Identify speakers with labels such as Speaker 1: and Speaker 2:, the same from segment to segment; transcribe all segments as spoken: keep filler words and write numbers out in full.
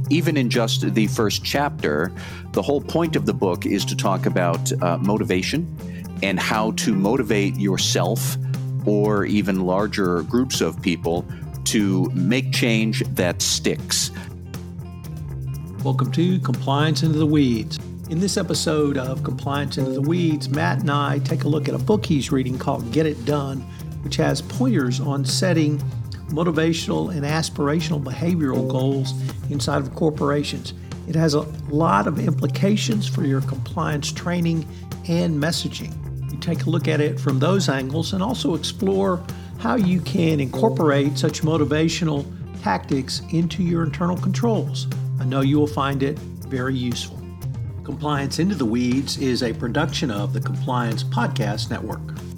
Speaker 1: even in just the first chapter, the whole point of the book is to talk about uh, motivation and how to motivate yourself or even larger groups of people to make change that sticks.
Speaker 2: Welcome to Compliance Into the Weeds. In this episode of Compliance Into the Weeds, Matt and I take a look at a book he's reading called Get It Done, which has pointers on setting motivational and aspirational behavioral goals inside of corporations. It has a lot of implications for your compliance training and messaging. We take a look at it from those angles and also explore how you can incorporate such motivational tactics into your internal controls. I know you will find it very useful. Compliance Into the Weeds is a production of the Compliance Podcast Network.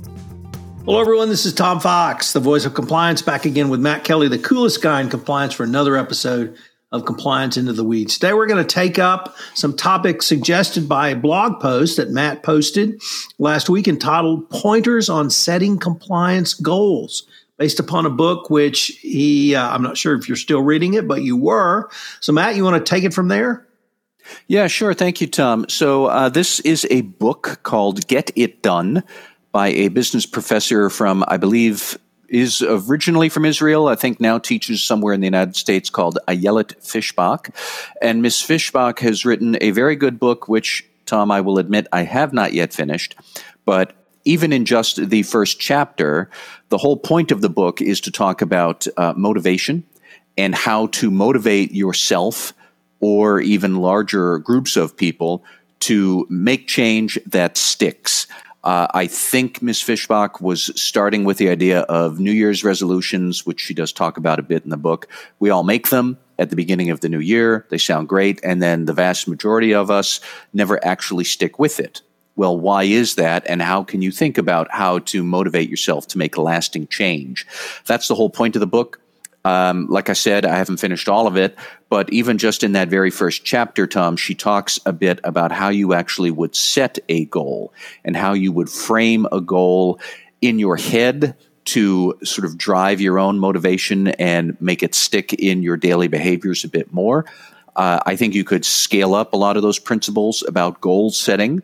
Speaker 2: Hello, everyone. This is Tom Fox, the voice of compliance, back again with Matt Kelly, the coolest guy in compliance, for another episode of Compliance Into the Weeds. Today, we're going to take up some topics suggested by a blog post that Matt posted last week entitled Pointers on Setting Compliance Goals, based upon a book which he, uh, I'm not sure if you're still reading it, but you were. So, Matt, you want to take it from there?
Speaker 1: Yeah, sure. Thank you, Tom. So uh, this is a book called Get It Done by a business professor from, I believe, is originally from Israel, I think now teaches somewhere in the United States, called Ayelet Fishbach. And Miss Fishbach has written a very good book, which, Tom, I will admit I have not yet finished. But even in just the first chapter, the whole point of the book is to talk about uh, motivation and how to motivate yourself or even larger groups of people to make change that sticks. Uh, I think Miz Fishbach was starting with the idea of New Year's resolutions, which she does talk about a bit in the book. We all make them at the beginning of the new year. They sound great. And then the vast majority of us never actually stick with it. Well, why is that? And how can you think about how to motivate yourself to make lasting change? That's the whole point of the book. Um, like I said, I haven't finished all of it, but even just in that very first chapter, Tom, she talks a bit about how you actually would set a goal and how you would frame a goal in your head to sort of drive your own motivation and make it stick in your daily behaviors a bit more. Uh, I think you could scale up a lot of those principles about goal setting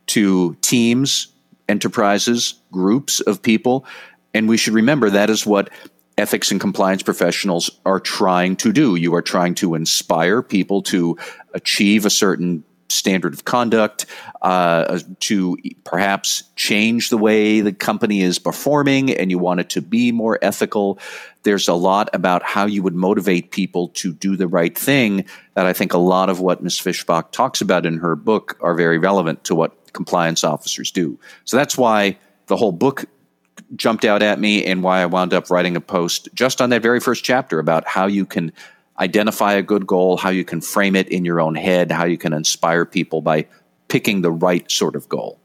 Speaker 1: to teams, enterprises, groups of people. And we should remember that is what ethics and compliance professionals are trying to do. You are trying to inspire people to achieve a certain standard of conduct, uh, to perhaps change the way the company is performing, and you want it to be more ethical. There's a lot about how you would motivate people to do the right thing that I think a lot of what Miz Fishbach talks about in her book are very relevant to what compliance officers do. So that's why the whole book jumped out at me and why I wound up writing a post just on that very first chapter about how you can identify a good goal, how you can frame it in your own head, how you can inspire people by picking the right sort of goal.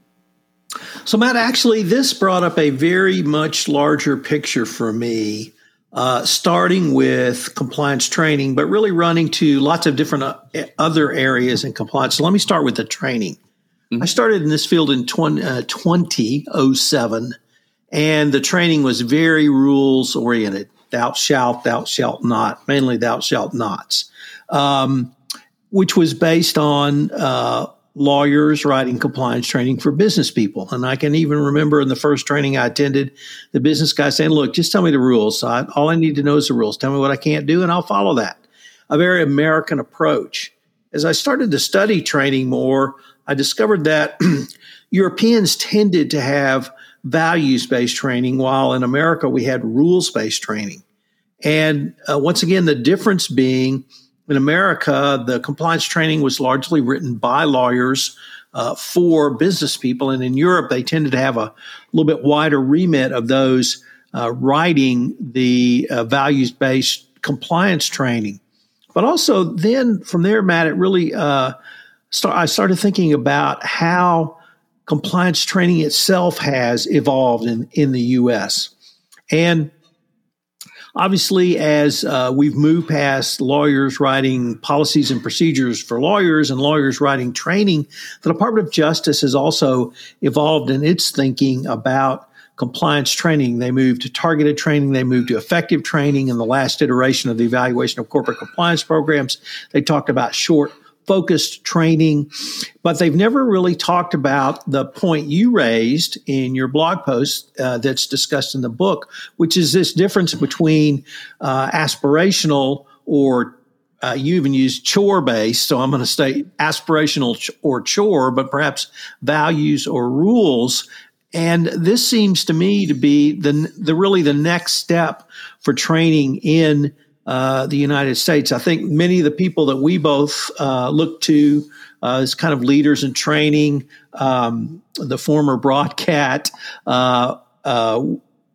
Speaker 2: So, Matt, actually, this brought up a very much larger picture for me, uh, starting with compliance training, but really running to lots of different uh, other areas in compliance. So let me start with the training. Mm-hmm. I started in this field in twenty oh seven. And the training was very rules oriented. Thou shalt, thou shalt not, mainly thou shalt nots, um, which was based on uh, lawyers writing compliance training for business people. And I can even remember in the first training I attended, the business guy saying, look, just tell me the rules. So I, all I need to know is the rules. Tell me what I can't do and I'll follow that. A very American approach. As I started to study training more, I discovered that Europeans tended to have values-based training, while in America we had rules-based training. And uh, once again, the difference being in America, the compliance training was largely written by lawyers uh, for business people. And in Europe, they tended to have a little bit wider remit of those uh, writing the uh, values-based compliance training. But also then from there, Matt, it really, uh, start, I started thinking about how compliance training itself has evolved in, in the U S. And obviously, as uh, we've moved past lawyers writing policies and procedures for lawyers and lawyers writing training, the Department of Justice has also evolved in its thinking about compliance training. They moved to targeted training. They moved to effective training in the last iteration of the evaluation of corporate compliance programs. They talked about short, focused training, but they've never really talked about the point you raised in your blog post uh, that's discussed in the book, which is this difference between uh, aspirational or uh, you even use chore-based, so I'm going to say aspirational ch- or chore, but perhaps values or rules. And this seems to me to be the, the really the next step for training in Uh, the United States. I think many of the people that we both uh, look to uh, as kind of leaders in training, um, the former Broadcat uh, uh,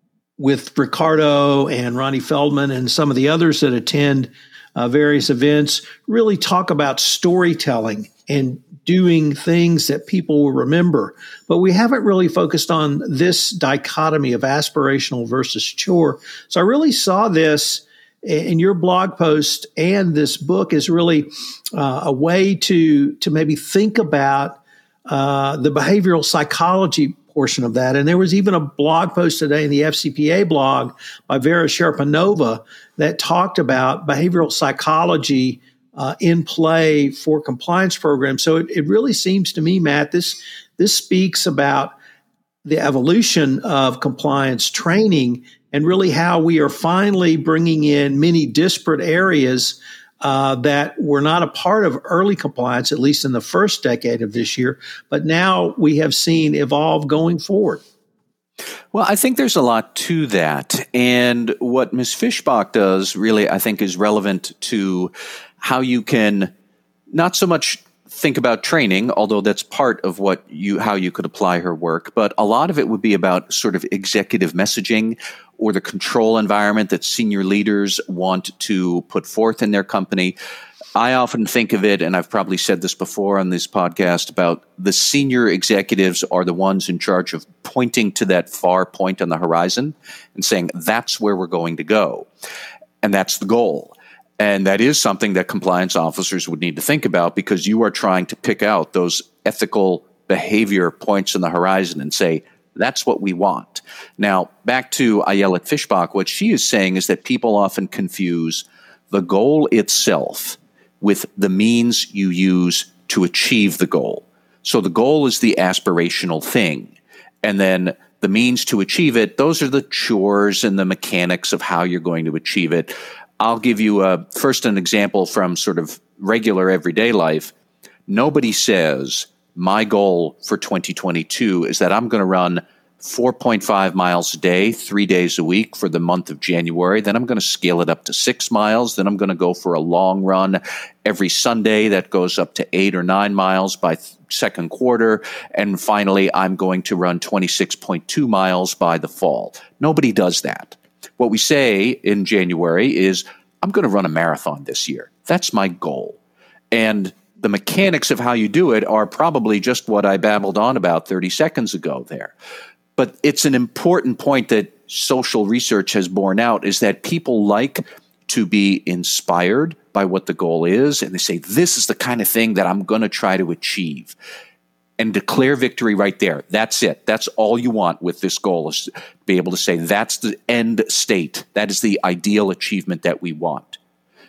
Speaker 2: with Ricardo and Ronnie Feldman and some of the others that attend uh, various events, really talk about storytelling and doing things that people will remember. But we haven't really focused on this dichotomy of aspirational versus chore. So I really saw this in your blog post and this book is really uh, a way to to maybe think about uh, the behavioral psychology portion of that. And there was even a blog post today in the F C P A blog by Vera Sharapova that talked about behavioral psychology uh, in play for compliance programs. So it, it really seems to me, Matt, this this speaks about the evolution of compliance training and really how we are finally bringing in many disparate areas uh, that were not a part of early compliance, at least in the first decade of this year, but now we have seen evolve going forward.
Speaker 1: Well, I think there's a lot to that. And what Miz Fischbach does really, I think, is relevant to how you can not so much think about training, although that's part of what you how you could apply her work, but a lot of it would be about sort of executive messaging or the control environment that senior leaders want to put forth in their company. I often think of it, and I've probably said this before on this podcast, about the senior executives are the ones in charge of pointing to that far point on the horizon and saying, that's where we're going to go. And that's the goal. And that is something that compliance officers would need to think about, because you are trying to pick out those ethical behavior points on the horizon and say, that's what we want. Now, back to Ayelet Fischbach, what she is saying is that people often confuse the goal itself with the means you use to achieve the goal. So the goal is the aspirational thing. And then the means to achieve it, those are the chores and the mechanics of how you're going to achieve it. I'll give you a, first an example from sort of regular everyday life. Nobody says, my goal for twenty twenty-two is that I'm going to run four point five miles a day, three days a week for the month of January. Then I'm going to scale it up to six miles. Then I'm going to go for a long run every Sunday that goes up to eight or nine miles by th- second quarter. And finally, I'm going to run twenty-six point two miles by the fall. Nobody does that. What we say in January is, I'm going to run a marathon this year. That's my goal. And the mechanics of how you do it are probably just what I babbled on about thirty seconds ago there. But it's an important point that social research has borne out, is that people like to be inspired by what the goal is. And they say, this is the kind of thing that I'm going to try to achieve. And declare victory right there. That's it. That's all you want with this goal, is to be able to say that's the end state. That is the ideal achievement that we want.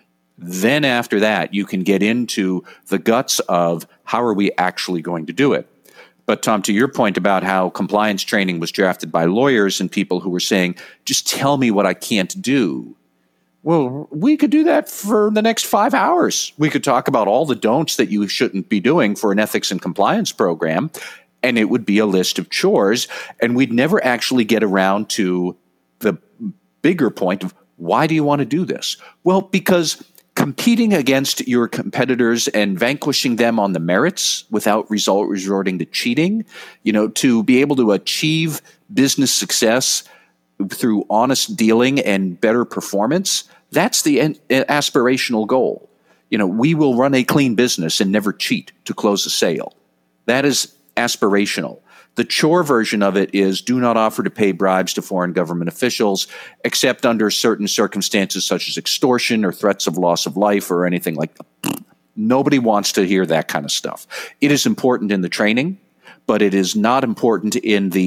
Speaker 1: Then after that, you can get into the guts of how are we actually going to do it. But Tom, to your point about how compliance training was drafted by lawyers and people who were saying, just tell me what I can't do. Well, we could do that for the next five hours. We could talk about all the don'ts that you shouldn't be doing for an ethics and compliance program, and it would be a list of chores, and we'd never actually get around to the bigger point of, why do you want to do this? Well, because competing against your competitors and vanquishing them on the merits without result resorting to cheating, you know, to be able to achieve business success through honest dealing and better performance, that's the en- aspirational goal. You know, we will run a clean business and never cheat to close a sale. That is aspirational. The chore version of it is, do not offer to pay bribes to foreign government officials, except under certain circumstances such as extortion or threats of loss of life or anything like that. Nobody wants to hear that kind of stuff. It is important in the training, but it is not important in the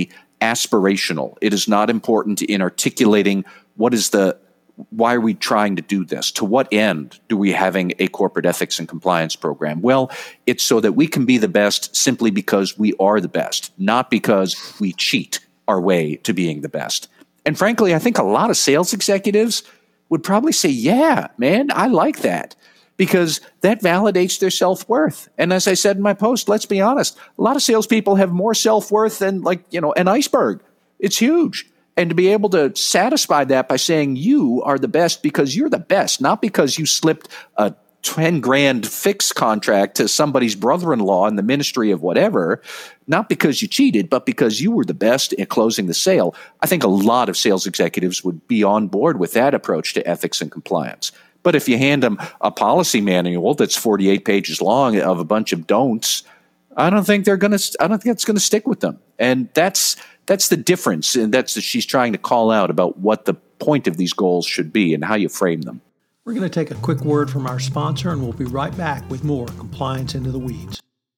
Speaker 1: aspirational. It is not important in articulating what is the why are we trying to do this? To what end do we having a corporate ethics and compliance program? Well, it's so that we can be the best simply because we are the best, not because we cheat our way to being the best. And frankly, I think a lot of sales executives would probably say, yeah, man, I like that, because that validates their self-worth. And as I said in my post, let's be honest, a lot of salespeople have more self-worth than, like, you know, an iceberg. It's huge. And to be able to satisfy that by saying you are the best because you're the best, not because you slipped a ten grand fixed contract to somebody's brother-in-law in the ministry of whatever, not because you cheated, but because you were the best at closing the sale. I think a lot of sales executives would be on board with that approach to ethics and compliance. But if you hand them a policy manual that's forty-eight pages long of a bunch of don'ts, I don't think they're going to, I don't think it's going to stick with them. And that's, That's the difference, and that's that she's trying to call out about what the point of these goals should be and how you frame them.
Speaker 2: We're going to take a quick word from our sponsor, and we'll be right back with more Compliance Into the Weeds.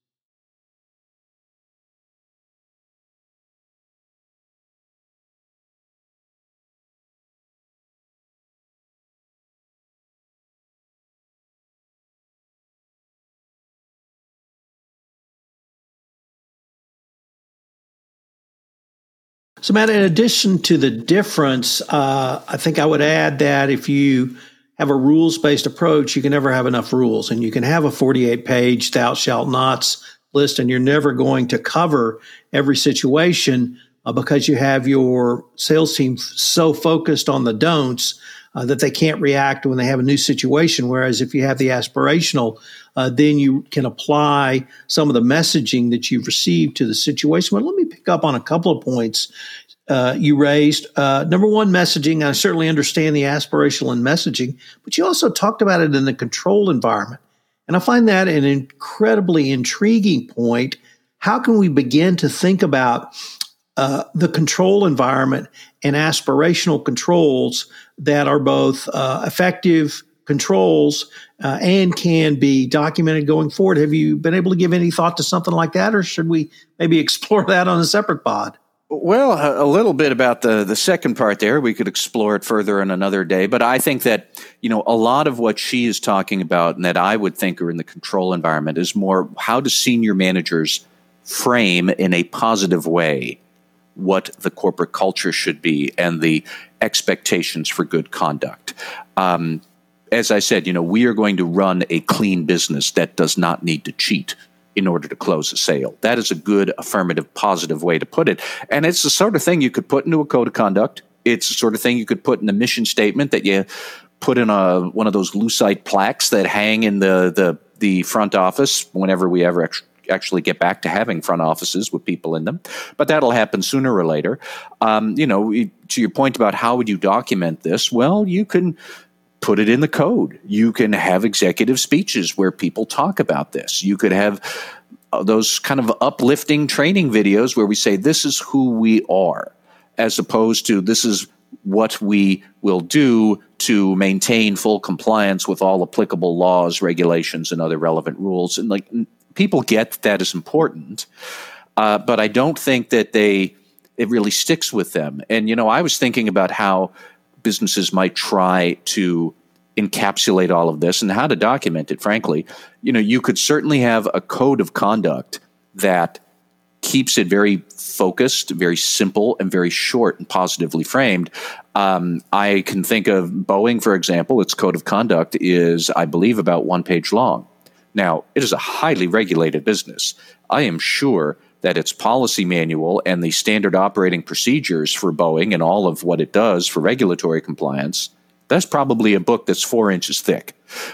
Speaker 2: So, Matt, in addition to the difference, uh, I think I would add that if you have a rules-based approach, you can never have enough rules. And you can have a forty-eight page thou shalt nots list, and you're never going to cover every situation uh, because you have your sales team so focused on the don'ts uh, that they can't react when they have a new situation. Whereas if you have the aspirational, uh, then you can apply some of the messaging that you've received to the situation. But let me pick up on a couple of points uh, you raised. Uh, number one, messaging. I certainly understand the aspirational in messaging, but you also talked about it in the control environment. And I find that an incredibly intriguing point. How can we begin to think about uh, the control environment and aspirational controls that are both uh, effective controls uh, and can be documented going forward? Have you been able to give any thought to something like that, or should we maybe explore that on a separate pod?
Speaker 1: Well, a little bit about the, the second part there. We could explore it further in another day. But I think that, you know, a lot of what she is talking about and that I would think are in the control environment is more how do senior managers frame in a positive way what the corporate culture should be and the expectations for good conduct. Um, as I said, you know, we are going to run a clean business that does not need to cheat in order to close a sale. That is a good, affirmative, positive way to put it. And it's the sort of thing you could put into a code of conduct. It's the sort of thing you could put in a mission statement that you put in a one of those lucite plaques that hang in the the, the front office whenever we ever actually actually get back to having front offices with people in them. But that'll happen sooner or later. Um, you know, to your point about how would you document this? Well, you can put it in the code. You can have executive speeches where people talk about this. You could have uh, those kind of uplifting training videos where we say, this is who we are, as opposed to this is what we will do to maintain full compliance with all applicable laws, regulations, and other relevant rules. And like people get that, that is important, uh, but I don't think that they it really sticks with them. And, you know, I was thinking about how businesses might try to encapsulate all of this and how to document it, frankly. You know, you could certainly have a code of conduct that keeps it very focused, very simple, and very short and positively framed. Um, I can think of Boeing, for example. Its code of conduct is, I believe, about one page long. Now, it is a highly regulated business. I am sure that its policy manual and the standard operating procedures for Boeing and all of what it does for regulatory compliance, that's probably a book that's four inches thick.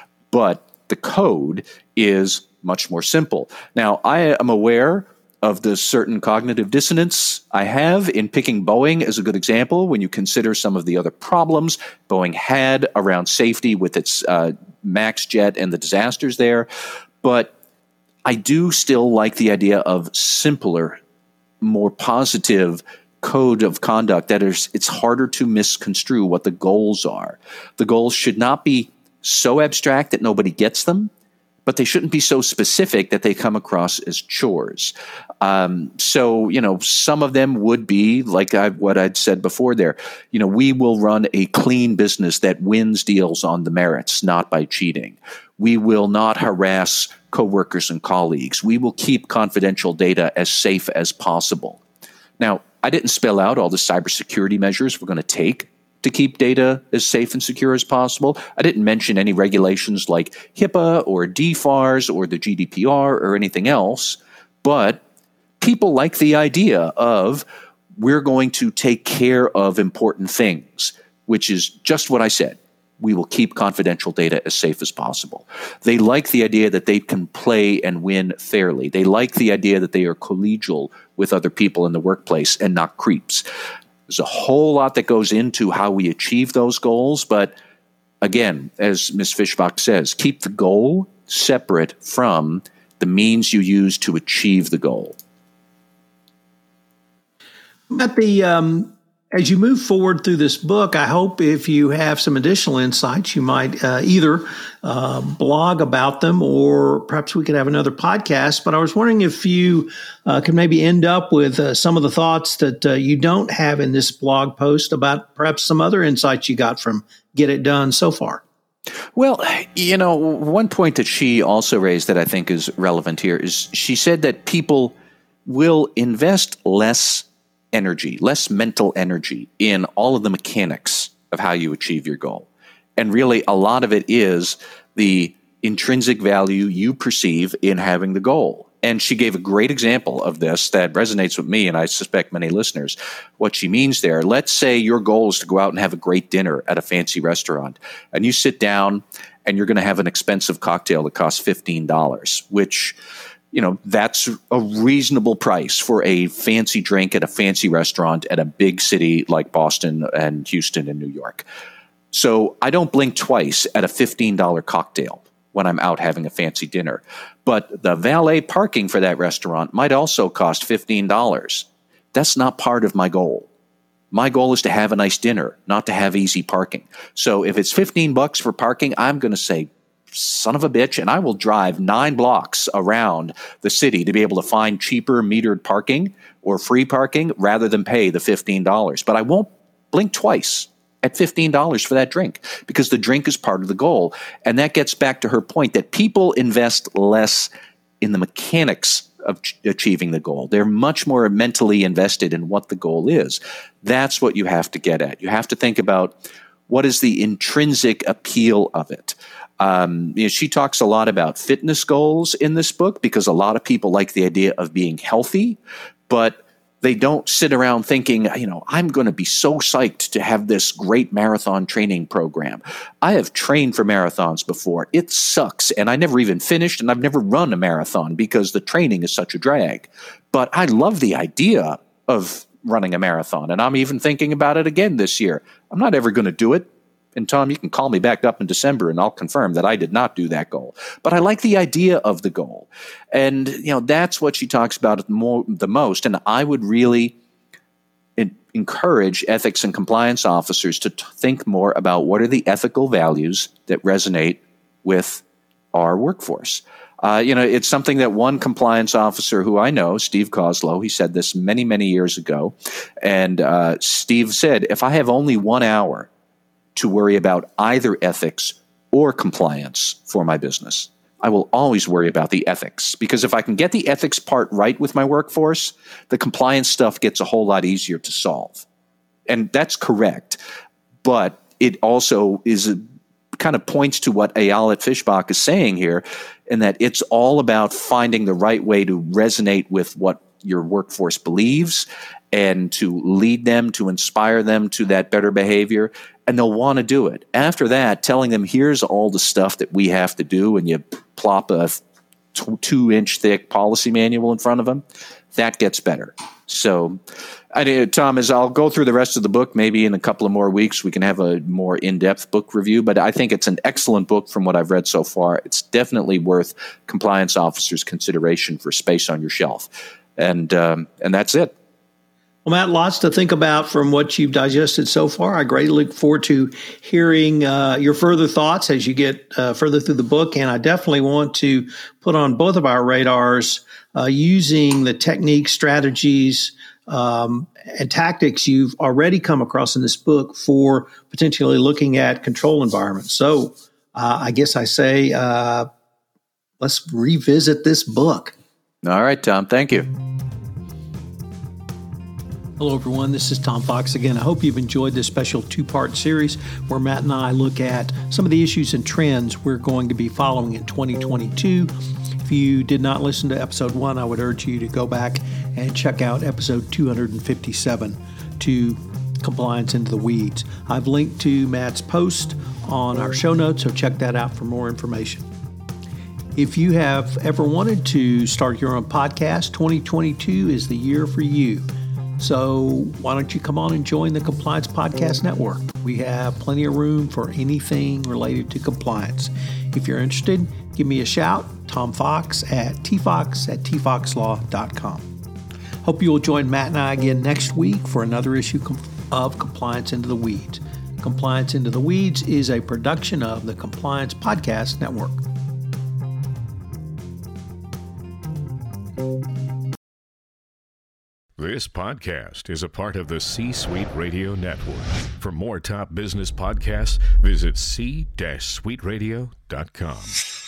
Speaker 1: But the code is much more simple. Now, I am aware of the certain cognitive dissonance I have in picking Boeing as a good example when you consider some of the other problems Boeing had around safety with its uh, MAX jet and the disasters there. But I do still like the idea of simpler, more positive code of conduct that is, it's harder to misconstrue what the goals are. The goals should not be so abstract that nobody gets them, but they shouldn't be so specific that they come across as chores. Um, so, you know, some of them would be like I, what I'd said before there. You know, we will run a clean business that wins deals on the merits, not by cheating. We will not harass coworkers and colleagues. We will keep confidential data as safe as possible. Now, I didn't spell out all the cybersecurity measures we're going to take to keep data as safe and secure as possible. I didn't mention any regulations like HIPAA or D FARS or the G D P R or anything else, but people like the idea of we're going to take care of important things, which is just what I said. We will keep confidential data as safe as possible. They like the idea that they can play and win fairly. They like the idea that they are collegial with other people in the workplace and not creeps. There's a whole lot that goes into how we achieve those goals, but again, as Miz Fischbach says, keep the goal separate from the means you use to achieve the goal.
Speaker 2: But the um, as you move forward through this book, I hope if you have some additional insights, you might uh, either uh, blog about them or perhaps we could have another podcast. But I was wondering if you uh, can maybe end up with uh, some of the thoughts that uh, you don't have in this blog post about perhaps some other insights you got from Get It Done so far.
Speaker 1: Well, you know, one point that she also raised that I think is relevant here is she said that people will invest less energy, less mental energy in all of the mechanics of how you achieve your goal. And really, a lot of it is the intrinsic value you perceive in having the goal. And she gave a great example of this that resonates with me, and I suspect many listeners, what she means there. Let's say your goal is to go out and have a great dinner at a fancy restaurant, and you sit down and you're going to have an expensive cocktail that costs fifteen dollars, which, you know, that's a reasonable price for a fancy drink at a fancy restaurant at a big city like Boston and Houston and New York. So I don't blink twice at a fifteen dollars cocktail when I'm out having a fancy dinner. But the valet parking for that restaurant might also cost fifteen dollars. That's not part of my goal. My goal is to have a nice dinner, not to have easy parking. So if it's fifteen bucks for parking, I'm going to say, son of a bitch, and I will drive nine blocks around the city to be able to find cheaper metered parking or free parking rather than pay the fifteen dollars. But I won't blink twice at fifteen dollars for that drink because the drink is part of the goal. And that gets back to her point that people invest less in the mechanics of ch- achieving the goal. They're much more mentally invested in what the goal is. That's what you have to get at. You have to think about what is the intrinsic appeal of it. Um, you know, she talks a lot about fitness goals in this book because a lot of people like the idea of being healthy, but they don't sit around thinking, you know, I'm going to be so psyched to have this great marathon training program. I have trained for marathons before. It sucks. And I never even finished, and I've never run a marathon because the training is such a drag. But I love the idea of running a marathon, and I'm even thinking about it again this year. I'm not ever going to do it. And Tom, you can call me back up in December and I'll confirm that I did not do that goal. But I like the idea of the goal. And, you know, that's what she talks about more, the most. And I would really in, encourage ethics and compliance officers to t- think more about what are the ethical values that resonate with our workforce. Uh, you know, it's something that one compliance officer who I know, Steve Koslow, he said this many, many years ago. And uh, Steve said, if I have only one hour to worry about either ethics or compliance for my business, I will always worry about the ethics, because if I can get the ethics part right with my workforce, the compliance stuff gets a whole lot easier to solve. And that's correct. But it also is a, kind of points to what Ayelet Fischbach is saying here, in that it's all about finding the right way to resonate with what your workforce believes and to lead them, to inspire them to that better behavior. And they'll want to do it. After that, telling them, here's all the stuff that we have to do, and you plop a two-inch thick policy manual in front of them, that gets better. So, I, Tom, as I'll go through the rest of the book, maybe in a couple of more weeks, we can have a more in-depth book review. But I think it's an excellent book from what I've read so far. It's definitely worth compliance officers' consideration for space on your shelf. And um, and that's it.
Speaker 2: Well, Matt, lots to think about from what you've digested so far. I greatly look forward to hearing uh, your further thoughts as you get uh, further through the book. And I definitely want to put on both of our radars uh, using the techniques, strategies, um, and tactics you've already come across in this book for potentially looking at control environments. So uh, I guess I say uh, let's revisit this book.
Speaker 1: All right, Tom. Thank you.
Speaker 2: Hello, everyone. This is Tom Fox again. I hope you've enjoyed this special two-part series where Matt and I look at some of the issues and trends we're going to be following in twenty twenty-two. If you did not listen to episode one, I would urge you to go back and check out episode two hundred fifty-seven to Compliance into the Weeds. I've linked to Matt's post on our show notes, so check that out for more information. If you have ever wanted to start your own podcast, twenty twenty-two is the year for you. So why don't you come on and join the Compliance Podcast Network? We have plenty of room for anything related to compliance. If you're interested, give me a shout, Tom Fox at tfox at tfoxlaw dot com. Hope you will join Matt and I again next week for another issue of Compliance Into the Weeds. Compliance Into the Weeds is a production of the Compliance Podcast Network.
Speaker 3: This podcast is a part of the C-Suite Radio Network. For more top business podcasts, visit c suite radio dot com.